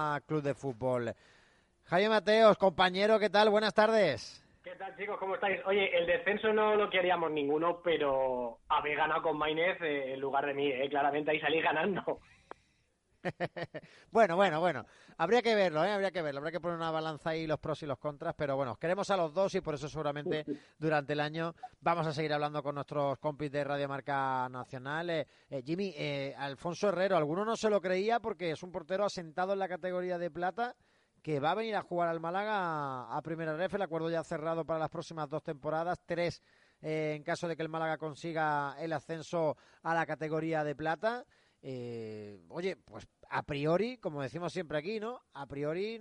Málaga Club de Fútbol. Jaime Mateos, compañero, ¿qué tal? Buenas tardes. ¿Qué tal, chicos? ¿Cómo estáis? Oye, el descenso no lo queríamos ninguno, pero habéis ganado con Maynez en lugar de mí, claramente ahí salís ganando. Bueno. Habría que verlo, habría que verlo. Habría que poner una balanza ahí los pros y los contras, pero bueno, queremos a los dos y por eso seguramente durante el año vamos a seguir hablando con nuestros compis de Radio Marca Nacional. Jimmy, Alfonso Herrero, alguno no se lo creía porque es un portero asentado en la categoría de plata que va a venir a jugar al Málaga a Primera Ref. El acuerdo ya cerrado para las próximas 2 temporadas, 3 en caso de que el Málaga consiga el ascenso a la categoría de plata. Oye, pues a priori, como decimos siempre aquí, ¿no? A priori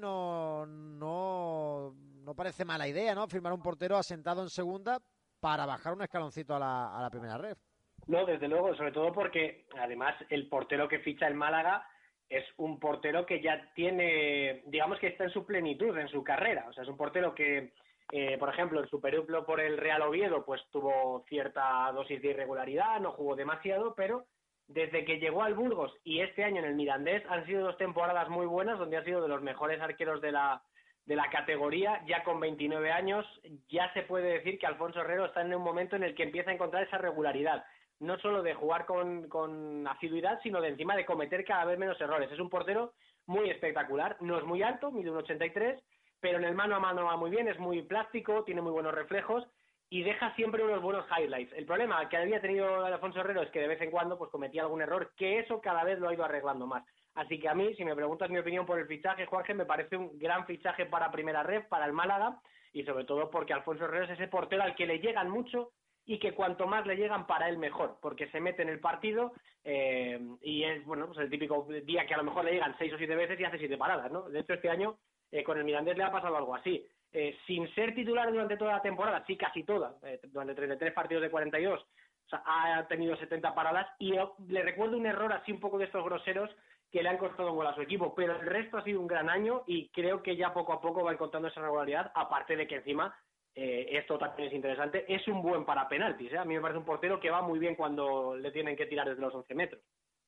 no parece mala idea, ¿no? Firmar un portero asentado en segunda para bajar un escaloncito a la primera red. No, desde luego, sobre todo porque además el portero que ficha el Málaga es un portero que ya tiene, digamos que está en su plenitud, en su carrera. O sea, es un portero que, por ejemplo, en su periplo por el Real Oviedo, pues tuvo cierta dosis de irregularidad, no jugó demasiado, pero desde que llegó al Burgos y este año en el Mirandés han sido 2 temporadas muy buenas, donde ha sido de los mejores arqueros de la categoría, ya con 29 años, ya se puede decir que Alfonso Herrero está en un momento en el que empieza a encontrar esa regularidad, no solo de jugar con asiduidad, sino de encima de cometer cada vez menos errores. Es un portero muy espectacular, no es muy alto, mide 1,83, pero en el mano a mano va muy bien, es muy plástico, tiene muy buenos reflejos y deja siempre unos buenos highlights. El problema que había tenido Alfonso Herrero es que de vez en cuando pues cometía algún error, que eso cada vez lo ha ido arreglando más. Así que a mí, si me preguntas mi opinión por el fichaje, Juanje, me parece un gran fichaje para Primera Ref, para el Málaga, y sobre todo porque Alfonso Herrero es ese portero al que le llegan mucho y que cuanto más le llegan para él mejor, porque se mete en el partido y es bueno pues el típico día que a lo mejor le llegan 6 o 7 veces y hace 7 paradas, ¿no? De hecho, este año con el Mirandés le ha pasado algo así. Sin ser titular durante toda la temporada, sí, casi toda, durante 33 partidos de 42, o sea, ha tenido 70 paradas y le recuerdo un error así un poco de estos groseros que le han costado un gol a su equipo, pero el resto ha sido un gran año y creo que ya poco a poco va encontrando esa regularidad, aparte de que encima, esto también es interesante, es un buen para penaltis, a mí me parece un portero que va muy bien cuando le tienen que tirar desde los 11 metros.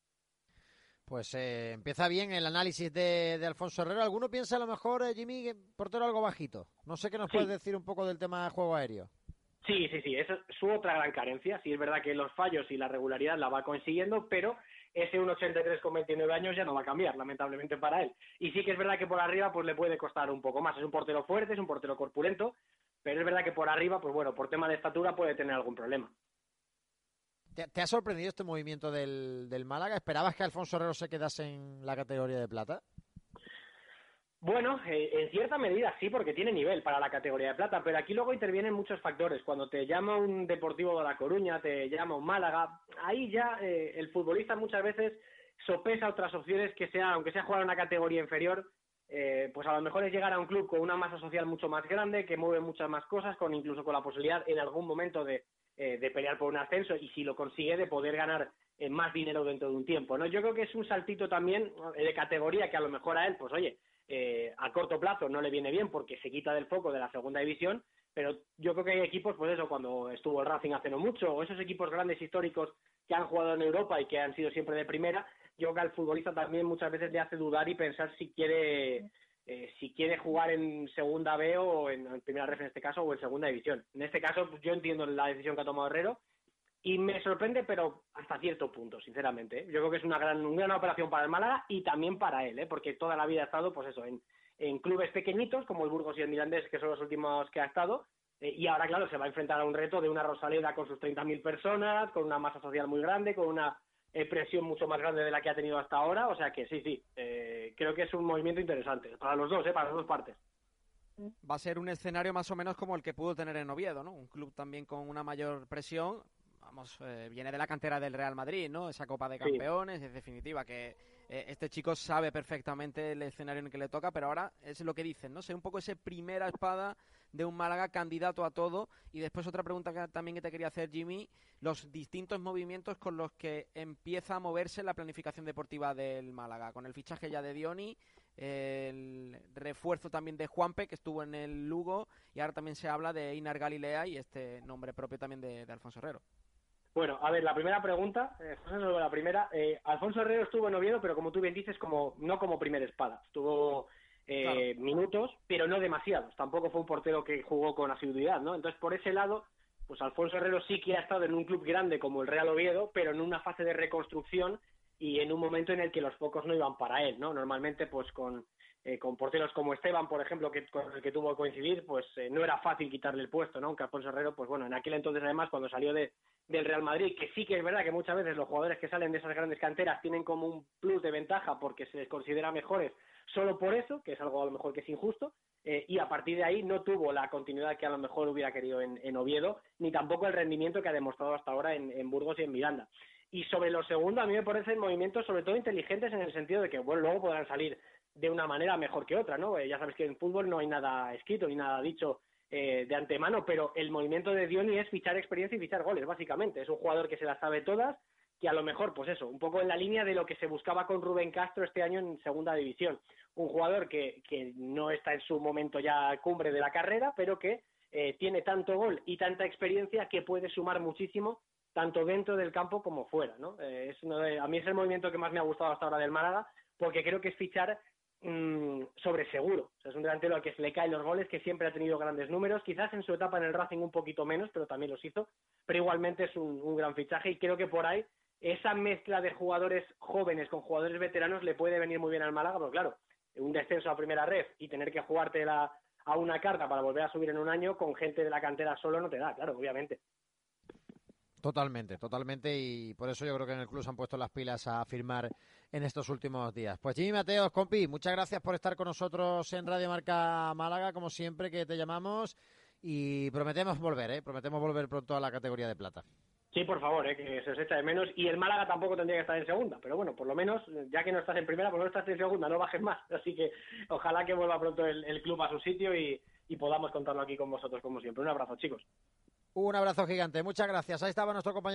Pues empieza bien el análisis de Alfonso Herrero. ¿Alguno piensa a lo mejor, Jimmy, que portero algo bajito? No sé qué nos puedes Sí, decir un poco del tema de juego aéreo. sí, esa es su otra gran carencia. Sí es verdad que los fallos y la regularidad la va consiguiendo, pero ese 1,83 con 29 años ya no va a cambiar, lamentablemente para él. Y sí que es verdad que por arriba pues le puede costar un poco más. Es un portero fuerte, es un portero corpulento, pero es verdad que por arriba, pues bueno, por tema de estatura puede tener algún problema. ¿Te ha sorprendido este movimiento del Málaga? ¿Esperabas que Alfonso Herrero se quedase en la categoría de plata? Bueno, en cierta medida sí, porque tiene nivel para la categoría de plata, pero aquí luego intervienen muchos factores. Cuando te llama un Deportivo de La Coruña, te llama un Málaga, ahí ya el futbolista muchas veces sopesa otras opciones que sea, aunque sea jugar a una categoría inferior, pues a lo mejor es llegar a un club con una masa social mucho más grande, que mueve muchas más cosas, con incluso con la posibilidad en algún momento de pelear por un ascenso y si lo consigue de poder ganar más dinero dentro de un tiempo, ¿no? Yo creo que es un saltito también de categoría que a lo mejor a él, pues oye, a corto plazo no le viene bien porque se quita del foco de la segunda división, pero yo creo que hay equipos, pues eso, cuando estuvo el Racing hace no mucho, o esos equipos grandes históricos que han jugado en Europa y que han sido siempre de primera, yo creo que al futbolista también muchas veces le hace dudar y pensar si quiere jugar en segunda B o en primera ref en este caso, o en segunda división. En este caso, pues yo entiendo la decisión que ha tomado Herrero, y me sorprende, pero hasta cierto punto, sinceramente, ¿eh? Yo creo que es una gran operación para el Málaga y también para él, ¿eh? Porque toda la vida ha estado, pues eso, en clubes pequeñitos como el Burgos y el Mirandés, que son los últimos que ha estado, y ahora, claro, se va a enfrentar a un reto de una Rosaleda con sus 30.000 personas, con una masa social muy grande, con una presión mucho más grande de la que ha tenido hasta ahora, o sea que sí, creo que es un movimiento interesante, para los dos, para las dos partes. Va a ser un escenario más o menos como el que pudo tener en Oviedo, ¿no? Un club también con una mayor presión. Vamos, viene de la cantera del Real Madrid, ¿no? Esa Copa de Sí. Campeones, es definitiva que este chico sabe perfectamente el escenario en el que le toca, pero ahora es lo que dicen, ¿no? Ser un poco esa primera espada de un Málaga candidato a todo. Y después otra pregunta también que te quería hacer, Jimmy, los distintos movimientos con los que empieza a moverse la planificación deportiva del Málaga, con el fichaje ya de Dioni, el refuerzo también de Juanpe, que estuvo en el Lugo, y ahora también se habla de Einar Galilea y este nombre propio también de Alfonso Herrero. Bueno, a ver, la primera pregunta, sobre la primera, Alfonso Herrero estuvo en Oviedo, pero como tú bien dices, no como primera espada. Estuvo Claro. minutos, pero no demasiados. Tampoco fue un portero que jugó con asiduidad, ¿no? Entonces, por ese lado, pues Alfonso Herrero sí que ha estado en un club grande como el Real Oviedo, pero en una fase de reconstrucción y en un momento en el que los focos no iban para él, ¿no? Normalmente, pues con porteros como Esteban, por ejemplo, con el que tuvo que coincidir, pues no era fácil quitarle el puesto, ¿no? Aunque Alfonso Herrero, pues bueno, en aquel entonces además, cuando salió del Real Madrid, que sí que es verdad que muchas veces los jugadores que salen de esas grandes canteras tienen como un plus de ventaja porque se les considera mejores solo por eso, que es algo a lo mejor que es injusto, y a partir de ahí no tuvo la continuidad que a lo mejor hubiera querido en Oviedo, ni tampoco el rendimiento que ha demostrado hasta ahora en Burgos y en Miranda. Y sobre lo segundo, a mí me parecen movimientos sobre todo inteligentes en el sentido de que, bueno, luego podrán salir de una manera mejor que otra, ¿no? Ya sabes que en fútbol no hay nada escrito ni nada dicho de antemano, pero el movimiento de Dioni es fichar experiencia y fichar goles, básicamente. Es un jugador que se las sabe todas, que a lo mejor, pues eso, un poco en la línea de lo que se buscaba con Rubén Castro este año en segunda división. Un jugador que no está en su momento ya cumbre de la carrera, pero que tiene tanto gol y tanta experiencia que puede sumar muchísimo tanto dentro del campo como fuera, ¿no? A mí es el movimiento que más me ha gustado hasta ahora del Málaga, porque creo que es fichar sobre seguro. O sea, es un delantero al que se le caen los goles, que siempre ha tenido grandes números, quizás en su etapa en el Racing un poquito menos, pero también los hizo, pero igualmente es un gran fichaje y creo que por ahí esa mezcla de jugadores jóvenes con jugadores veteranos le puede venir muy bien al Málaga, porque claro, un descenso a primera ref y tener que jugártela a una carta para volver a subir en un año con gente de la cantera solo no te da, claro, obviamente. Totalmente, totalmente, y por eso yo creo que en el club se han puesto las pilas a firmar en estos últimos días. Pues Jimmy Mateos, compi, muchas gracias por estar con nosotros en Radio Marca Málaga, como siempre que te llamamos, y prometemos volver pronto a la categoría de plata. Sí, por favor, que se os echa de menos, y el Málaga tampoco tendría que estar en segunda, pero bueno, por lo menos, ya que no estás en primera, por lo menos estás en segunda, no bajes más, así que ojalá que vuelva pronto el club a su sitio y podamos contarlo aquí con vosotros como siempre. Un abrazo, chicos. Un abrazo gigante, muchas gracias. Ahí estaba nuestro compañero